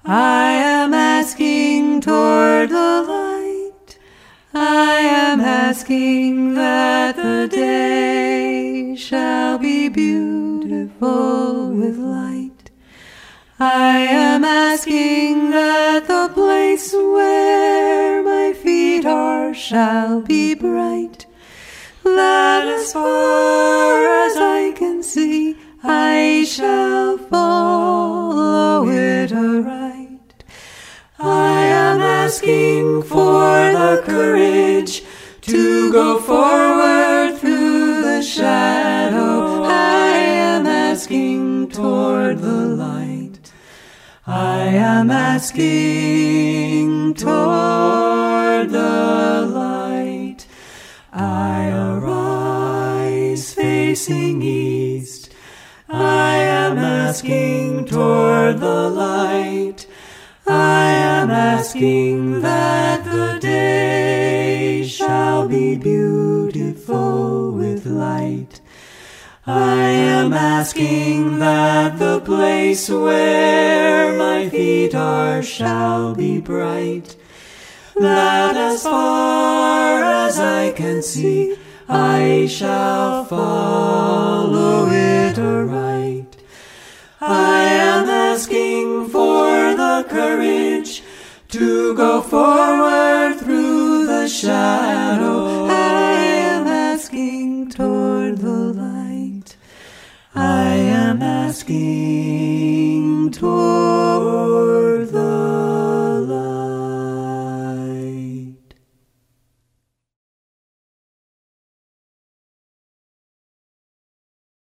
I am asking toward the light. I am asking that the day shall be beautiful with light. I am asking that the place where my feet are shall be bright, that as far as I can see I shall follow it aright. I am asking for the courage to go forward through the shadow. I am asking toward the light. I am asking toward the light. I arise facing east. I am asking toward the light. I am asking that the day shall be beautiful with light. I am asking that the place where my feet are shall be bright, that as far as I can see I shall follow it aright. I am asking for the courage to go forward through the shadow. I am asking toward the light. I am asking toward